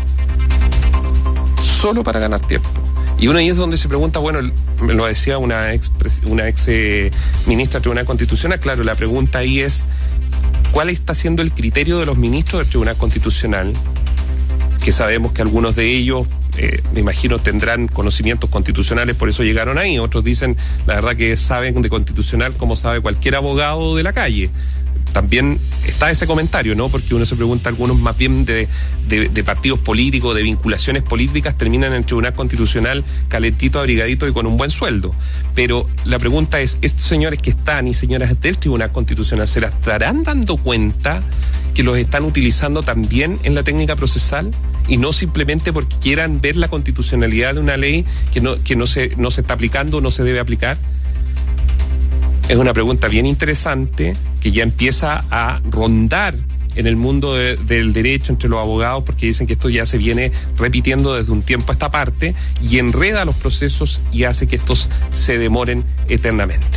Solo para ganar tiempo. Y uno ahí es donde se pregunta, bueno, me lo decía una ex ministra del Tribunal Constitucional, claro, la pregunta ahí es, ¿cuál está siendo el criterio de los ministros del Tribunal Constitucional? Que sabemos que algunos de ellos, me imagino, tendrán conocimientos constitucionales, por eso llegaron ahí. Otros dicen, la verdad, que saben de constitucional como sabe cualquier abogado de la calle. También está ese comentario, ¿no? Porque uno se pregunta, algunos más bien de partidos políticos, de vinculaciones políticas, terminan en el Tribunal Constitucional calentito, abrigadito y con un buen sueldo. Pero la pregunta es, estos señores que están y señoras del Tribunal Constitucional, ¿se la estarán dando cuenta que los están utilizando también en la técnica procesal? Y no simplemente porque quieran ver la constitucionalidad de una ley que no se está aplicando o no se debe aplicar. Es una pregunta bien interesante que ya empieza a rondar en el mundo del derecho entre los abogados, porque dicen que esto ya se viene repitiendo desde un tiempo a esta parte y enreda los procesos y hace que estos se demoren eternamente.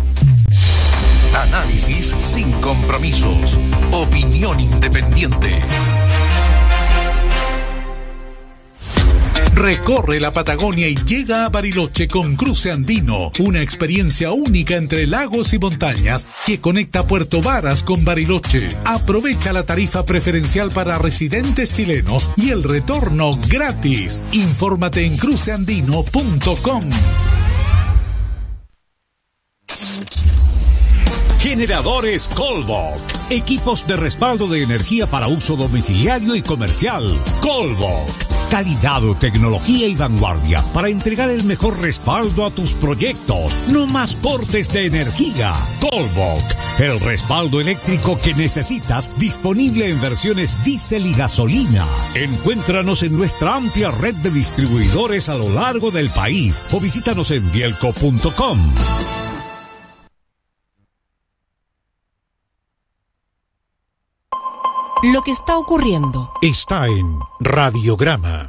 Análisis sin compromisos. Opinión independiente. Recorre la Patagonia y llega a Bariloche con Cruce Andino, una experiencia única entre lagos y montañas que conecta Puerto Varas con Bariloche. Aprovecha la tarifa preferencial para residentes chilenos y el retorno gratis. Infórmate en cruceandino.com. Generadores Colbok. Equipos de respaldo de energía para uso domiciliario y comercial. Colbok. Calidad, tecnología y vanguardia para entregar el mejor respaldo a tus proyectos. No más cortes de energía. Colbok. El respaldo eléctrico que necesitas, disponible en versiones diésel y gasolina. Encuéntranos en nuestra amplia red de distribuidores a lo largo del país o visítanos en bielco.com. Lo que está ocurriendo está en Radiograma.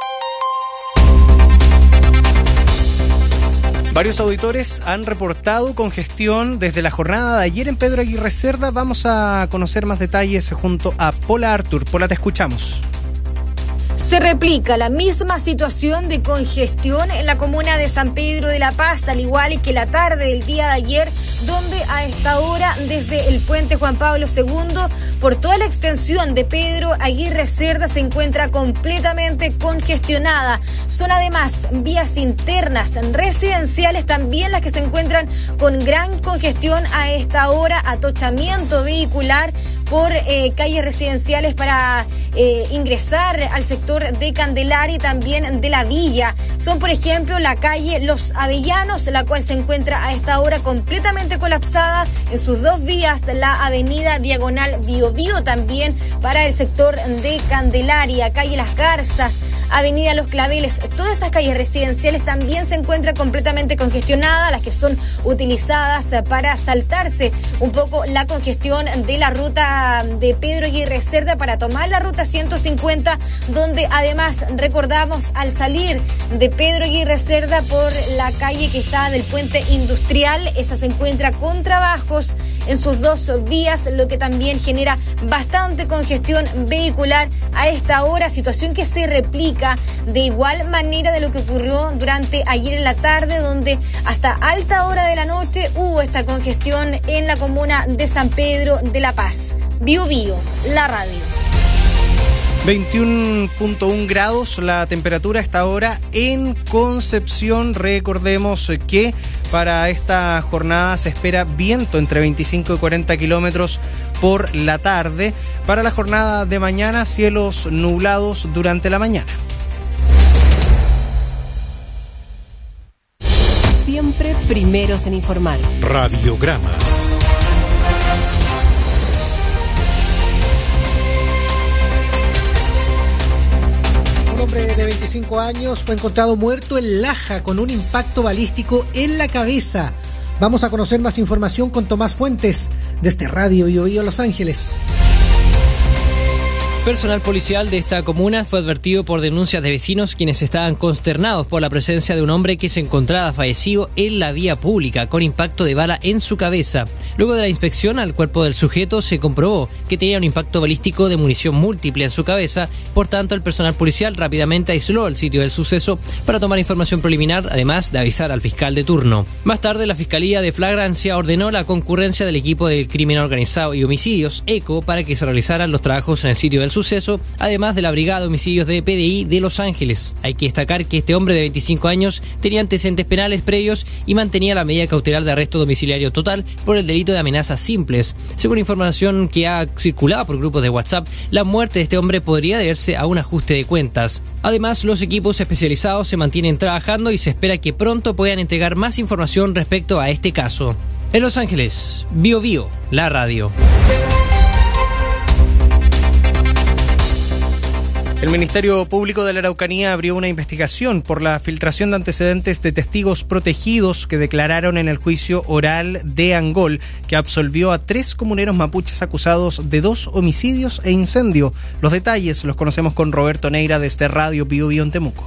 Varios auditores han reportado congestión desde la jornada de ayer en Pedro Aguirre Cerda. Vamos a conocer más detalles junto a Paula Artur. Paula, te escuchamos. Se replica la misma situación de congestión en la comuna de San Pedro de la Paz, al igual que la tarde del día de ayer, donde a esta hora, desde el puente Juan Pablo II, por toda la extensión de Pedro Aguirre Cerda se encuentra completamente congestionada. Son además vías internas residenciales también las que se encuentran con gran congestión a esta hora, atochamiento vehicular por calles residenciales para ingresar al sector de Candelaria y también de la Villa. Son, por ejemplo, la calle Los Avellanos, la cual se encuentra a esta hora completamente colapsada en sus dos vías, la avenida Diagonal Biobío también para el sector de Candelaria, calle Las Garzas, avenida Los Claveles. Todas estas calles residenciales también se encuentran completamente congestionadas, las que son utilizadas para saltarse un poco la congestión de la ruta de Pedro Aguirre Cerda para tomar la ruta 150, donde además recordamos al salir de Pedro Aguirre Cerda por la calle que está del puente industrial, esa se encuentra con trabajos en sus dos vías, lo que también genera bastante congestión vehicular a esta hora, situación que se replica de igual manera de lo que ocurrió durante ayer en la tarde, donde hasta alta hora de la noche hubo esta congestión en la comuna de San Pedro de la Paz. Bio Bio, la radio. 21.1 grados la temperatura a esta hora en Concepción. Recordemos que para esta jornada se espera viento entre 25 y 40 kilómetros por la tarde. Para la jornada de mañana, cielos nublados durante la mañana. Siempre primeros en informar. Radiograma. Un hombre de 25 años fue encontrado muerto en Laja con un impacto balístico en la cabeza. Vamos a conocer más información con Tomás Fuentes desde Radio Bio Bio Los Ángeles. Personal policial de esta comuna fue advertido por denuncias de vecinos quienes estaban consternados por la presencia de un hombre que se encontraba fallecido en la vía pública con impacto de bala en su cabeza. Luego de la inspección al cuerpo del sujeto se comprobó que tenía un impacto balístico de munición múltiple en su cabeza. Por tanto, el personal policial rápidamente aisló el sitio del suceso para tomar información preliminar, además de avisar al fiscal de turno. Más tarde, la Fiscalía de Flagrancia ordenó la concurrencia del equipo del crimen organizado y homicidios, ECO, para que se realizaran los trabajos en el sitio del suceso, además de la Brigada de Homicidios de PDI de Los Ángeles. Hay que destacar que este hombre de 25 años tenía antecedentes penales previos y mantenía la medida cautelar de arresto domiciliario total por el delito de amenazas simples. Según información que ha circulado por grupos de WhatsApp, la muerte de este hombre podría deberse a un ajuste de cuentas. Además, los equipos especializados se mantienen trabajando y se espera que pronto puedan entregar más información respecto a este caso. En Los Ángeles, Bio Bio, la radio. El Ministerio Público de la Araucanía abrió una investigación por la filtración de antecedentes de testigos protegidos que declararon en el juicio oral de Angol, que absolvió a 3 comuneros mapuches acusados de 2 homicidios e incendio. Los detalles los conocemos con Roberto Neira desde Radio Bio Bio en Temuco.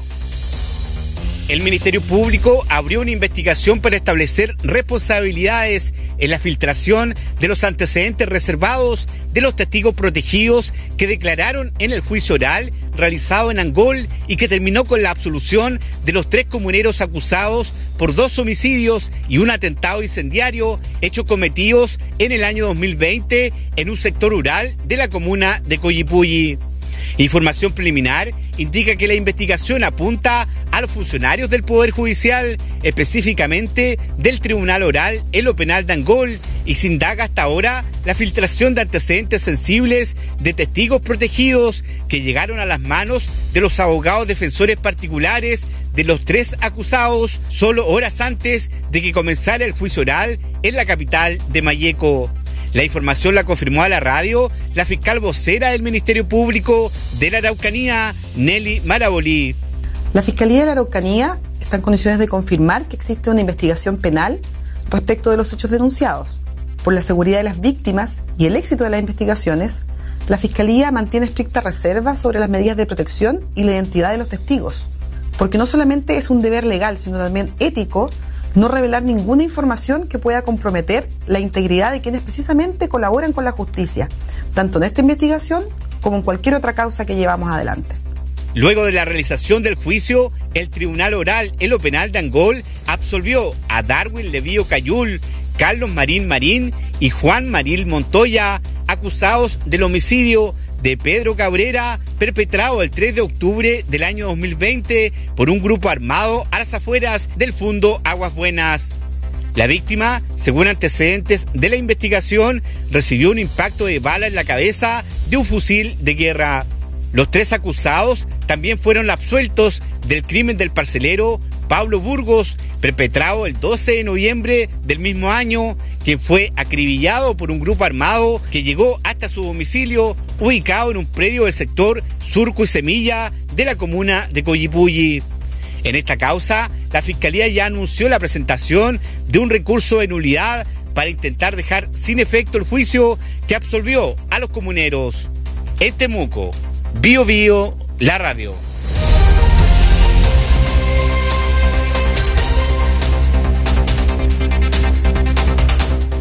El Ministerio Público abrió una investigación para establecer responsabilidades en la filtración de los antecedentes reservados de los testigos protegidos que declararon en el juicio oral realizado en Angol y que terminó con la absolución de los 3 comuneros acusados por 2 homicidios y un atentado incendiario, hechos cometidos en el año 2020 en un sector rural de la comuna de Coyipulli. Información preliminar indica que la investigación apunta a los funcionarios del Poder Judicial, específicamente del Tribunal Oral en lo Penal de Angol, y se indaga hasta ahora la filtración de antecedentes sensibles de testigos protegidos que llegaron a las manos de los abogados defensores particulares de los 3 acusados solo horas antes de que comenzara el juicio oral en la capital de Malleco. La información la confirmó a la radio la fiscal vocera del Ministerio Público de la Araucanía, Nelly Marabolí. La Fiscalía de la Araucanía está en condiciones de confirmar que existe una investigación penal respecto de los hechos denunciados. Por la seguridad de las víctimas y el éxito de las investigaciones, la Fiscalía mantiene estricta reserva sobre las medidas de protección y la identidad de los testigos, porque no solamente es un deber legal, sino también ético no revelar ninguna información que pueda comprometer la integridad de quienes precisamente colaboran con la justicia, tanto en esta investigación como en cualquier otra causa que llevamos adelante. Luego de la realización del juicio, el Tribunal Oral en lo Penal de Angol absolvió a Darwin Levío Cayul, Carlos Marín Marín y Juan Maril Montoya, acusados del homicidio de Pedro Cabrera, perpetrado el 3 de octubre del año 2020 por un grupo armado a las afueras del Fundo Aguas Buenas. La víctima, según antecedentes de la investigación, recibió un impacto de bala en la cabeza de un fusil de guerra. Los 3 acusados también fueron absueltos del crimen del parcelero Pablo Burgos, perpetrado el 12 de noviembre del mismo año, quien fue acribillado por un grupo armado que llegó hasta su domicilio, ubicado en un predio del sector Surco y Semilla de la comuna de Coyipulli. En esta causa, la Fiscalía ya anunció la presentación de un recurso de nulidad para intentar dejar sin efecto el juicio que absolvió a los comuneros. En Temuco, Bio Bio, la radio.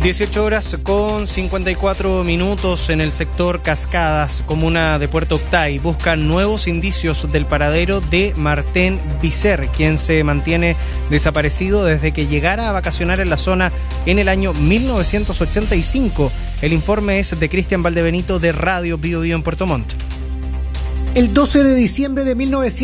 18 horas con 54 minutos en el sector Cascadas, comuna de Puerto Octay. Buscan nuevos indicios del paradero de Martín Visser, quien se mantiene desaparecido desde que llegara a vacacionar en la zona en el año 1985. El informe es de Cristian Valdebenito de Radio Bio Bio en Puerto Montt. El 12 de diciembre de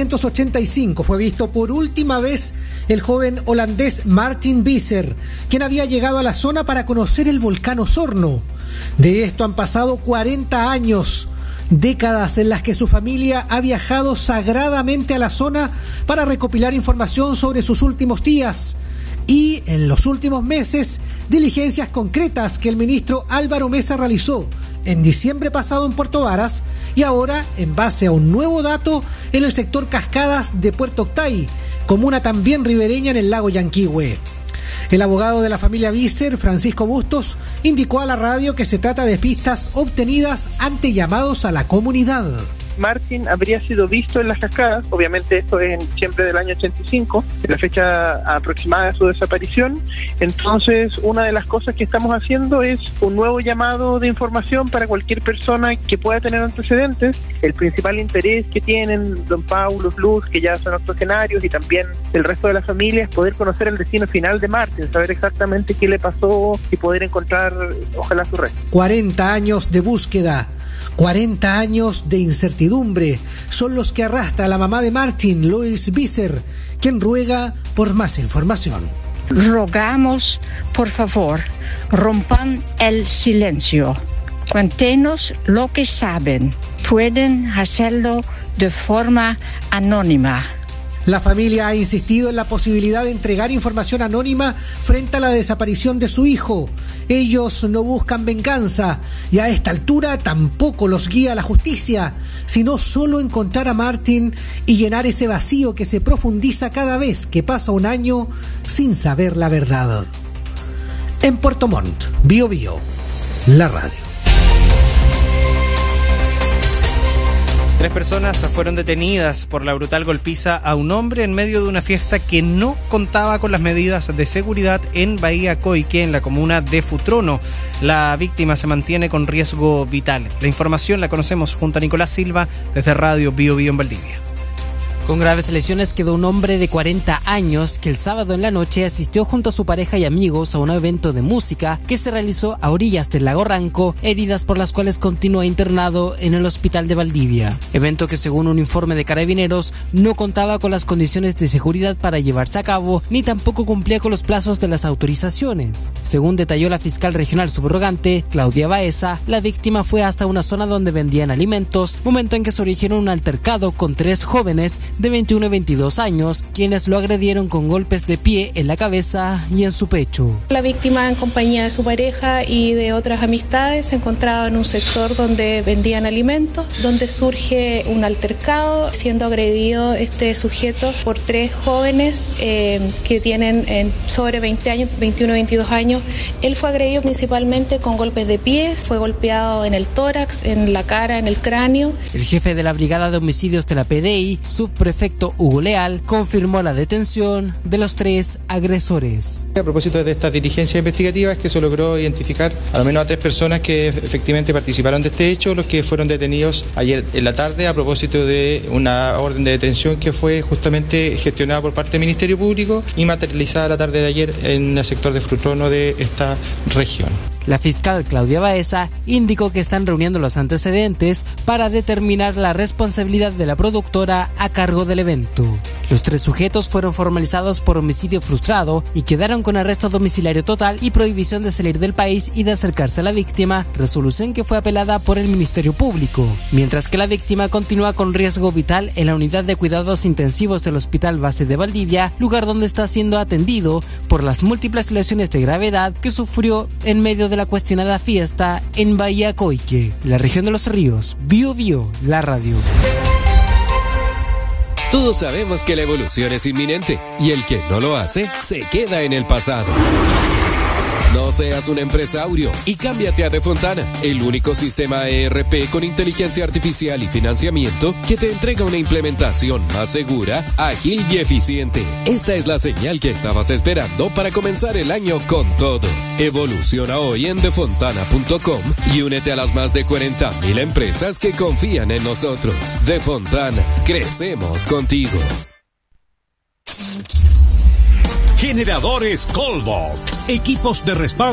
1985 fue visto por última vez el joven holandés Martin Visser, quien había llegado a la zona para conocer el volcán Osorno. De esto han pasado 40 años, décadas en las que su familia ha viajado sagradamente a la zona para recopilar información sobre sus últimos días. Y en los últimos meses, diligencias concretas que el ministro Álvaro Mesa realizó en diciembre pasado en Puerto Varas y ahora en base a un nuevo dato en el sector Cascadas de Puerto Octay, comuna también ribereña en el lago Yanquihue. El abogado de la familia Visser, Francisco Bustos, indicó a la radio que se trata de pistas obtenidas ante llamados a la comunidad. Martin habría sido visto en las cascadas, obviamente esto es en diciembre del año 85, la fecha aproximada de su desaparición. Entonces, una de las cosas que estamos haciendo es un nuevo llamado de información para cualquier persona que pueda tener antecedentes. El principal interés que tienen don Paulo, Luz, que ya son octogenarios, y también el resto de la familia, es poder conocer el destino final de Martin, saber exactamente qué le pasó y poder encontrar, ojalá, su resto. 40 años de búsqueda, 40 años de incertidumbre son los que arrastra la mamá de Martin, Lois Visser, quien ruega por más información. Rogamos, por favor, rompan el silencio. Cuéntenos lo que saben. Pueden hacerlo de forma anónima. La familia ha insistido en la posibilidad de entregar información anónima frente a la desaparición de su hijo. Ellos no buscan venganza y a esta altura tampoco los guía la justicia, sino solo encontrar a Martin y llenar ese vacío que se profundiza cada vez que pasa un año sin saber la verdad. En Puerto Montt, Bio Bio, la radio. 3 personas fueron detenidas por la brutal golpiza a un hombre en medio de una fiesta que no contaba con las medidas de seguridad en Bahía Coique, en la comuna de Futrono. La víctima se mantiene con riesgo vital. La información la conocemos junto a Nicolás Silva desde Radio Bio Bio en Valdivia. Con graves lesiones quedó un hombre de 40 años que el sábado en la noche asistió junto a su pareja y amigos a un evento de música que se realizó a orillas del lago Ranco, heridas por las cuales continúa internado en el hospital de Valdivia. Evento que, según un informe de Carabineros, no contaba con las condiciones de seguridad para llevarse a cabo, ni tampoco cumplía con los plazos de las autorizaciones. Según detalló la fiscal regional subrogante, Claudia Baeza, la víctima fue hasta una zona donde vendían alimentos, momento en que se originó un altercado con 3 jóvenes de 21 y 22 años, quienes lo agredieron con golpes de pie en la cabeza y en su pecho. La víctima, en compañía de su pareja y de otras amistades, se encontraba en un sector donde vendían alimentos, donde surge un altercado, siendo agredido este sujeto por 3 jóvenes que tienen sobre 20 años, 21 y 22 años. Él fue agredido principalmente con golpes de pies, fue golpeado en el tórax, en la cara, en el cráneo. El jefe de la Brigada de Homicidios de la PDI, subprefecto Hugo Leal, confirmó la detención de los 3 agresores. A propósito de estas diligencias investigativas, que se logró identificar al menos a 3 personas que efectivamente participaron de este hecho, los que fueron detenidos ayer en la tarde a propósito de una orden de detención que fue justamente gestionada por parte del Ministerio Público y materializada la tarde de ayer en el sector de Futrono de esta región. La fiscal Claudia Baeza indicó que están reuniendo los antecedentes para determinar la responsabilidad de la productora a cargo del evento. Los 3 sujetos fueron formalizados por homicidio frustrado y quedaron con arresto domiciliario total y prohibición de salir del país y de acercarse a la víctima, resolución que fue apelada por el Ministerio Público. Mientras que la víctima continúa con riesgo vital en la unidad de cuidados intensivos del Hospital Base de Valdivia, lugar donde está siendo atendido por las múltiples lesiones de gravedad que sufrió en medio de la cuestionada fiesta en Bahía Coique, la región de Los Ríos. Bio Bio, la radio. Todos sabemos que la evolución es inminente y el que no lo hace se queda en el pasado. No seas un empresario y cámbiate a Defontana, el único sistema ERP con inteligencia artificial y financiamiento que te entrega una implementación más segura, ágil y eficiente. Esta es la señal que estabas esperando para comenzar el año con todo. Evoluciona hoy en defontana.com y únete a las más de 40,000 empresas que confían en nosotros. Defontana, crecemos contigo. Generadores Colbach, equipos de respaldo